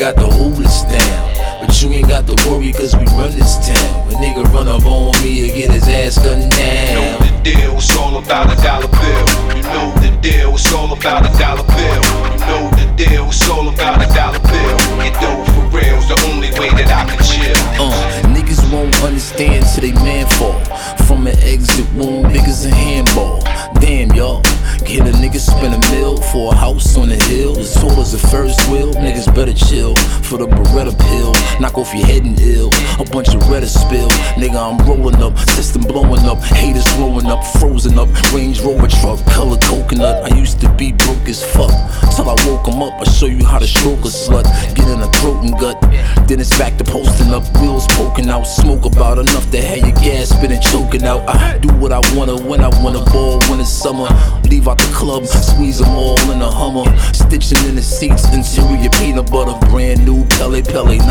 got to hold us down. But you ain't got to worry cause we run this town. A nigga run up on me and get his ass gunned down. You know the deal, it's all about a dollar bill. You know the deal, it's all about a dollar bill. You know the deal, it's all about a dollar bill. Get dough for real's the only way that I can chill. Niggas won't understand till they man fall. From an exit wound, niggas a handball. Damn y'all, get a nigga spend $1 million for a house on the hill. As tall as the first wheel, niggas better chill. For the Beretta pill, knock off your head and ill. A bunch of Retta spill, nigga I'm rolling up. System blowing up, haters blowing up. Frozen up, Range Rover truck, color coconut. I used to be broke as fuck, till I woke 'em up. I show you how to stroke a slut. Get in a throat and gut, then it's back to posting up. Wheels poking out, smoke about enough to have your gas spinning, choking out. I do what I wanna when I wanna ball when it's summer. Leave out the club, squeeze them all in a Hummer. Stitching in the seats, interior peanut butter. Brand new Pele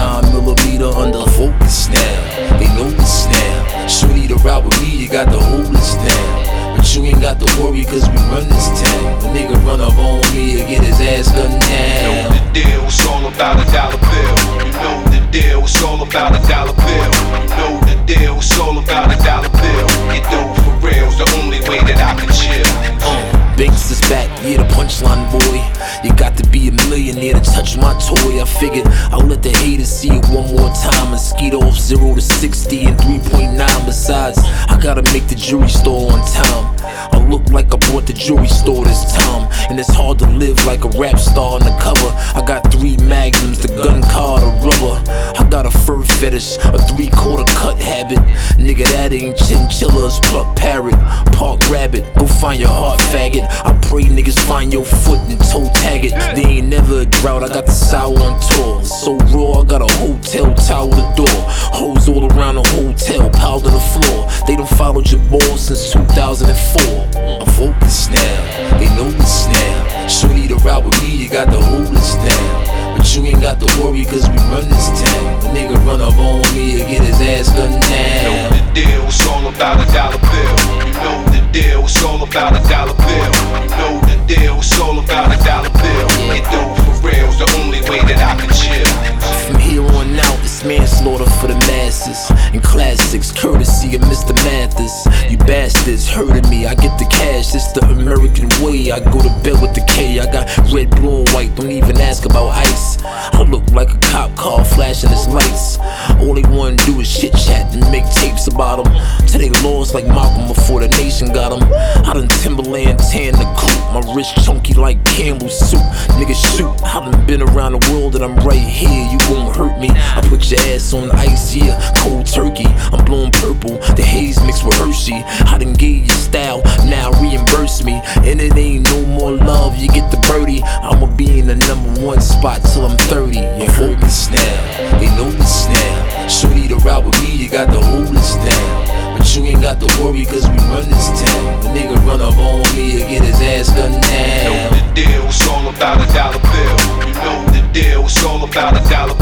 9mm under focus now. They know this now. Shorty to ride with me, you got to hold us down. But you ain't got to worry cause we run this town. A nigga run up on me and get his ass gunned down. You know the deal, it's all about a dollar bill. You know the deal, it's all about a dollar bill. You know the deal, it's all about a dollar bill. Get dough for real's the only way that I can chill. Banks is back, yeah, the punchline boy. You got to be a millionaire to touch my toy. I figured I'll let the haters see it one more time and skeet off 0 to 60 in 3.9. Besides, I gotta make the jewelry store on time. I look like I bought the jewelry store this time. And it's hard to live like a rap star on the cover. I got 3 magnums, the gun, car, the rubber. I got a fur fetish, a 3/4 cut habit. Nigga, that ain't chinchillas, pluck parrot, park rabbit. Go find your heart, faggot. I pray niggas find your foot and toe tag it. They ain't never a drought, I got the sour on tour. So raw, I got a hotel tower the door. Hoes all around the hotel, piled on the floor. They done followed your ball since 2004. I'm focused now, they know this now. Shorty to ride with me, you got to hold us down. But you ain't got to worry cause we run this town. A nigga run up on me and get his ass gunned down. You know the deal, it's all about a dollar bill. You know the deal, it's all about a dollar bill. You know the deal, it's all about a dollar bill. Get dough for real's the only way that I can chill. From here on out, it's manslaughter for the masses. And classics, courtesy of Mr. Mathis. You bastards hurting me, I get the cash, it's the American way. I go to bed with the K, I got red, blue, and white, don't even ask about ice. I look like a cop car flashing its lights. All they wanna do is chit chat and make tapes about them. Till they lost like Malcolm before the nation got them. I done Timberland tan the coupe, my wrist chunky like Campbell soup. Nigga shoot, I done been around the world and I'm right here, you won't hurt me. I put your ass on ice, yeah, cold turkey. I'm blowing purple, the haze mixed with Hershey. I done gave you style, now reimburse me. And it ain't no more love, you get the birdie. I'ma be in the #1 spot till I'm 30. You hold this now, they know this now. Shorty to ride with me, you got to hold us down. But you ain't got to worry cause we run this town. A nigga run up on me and get his ass gunned down. You know the deal, it's all about a dollar bill. You know the deal, it's all about a dollar bill.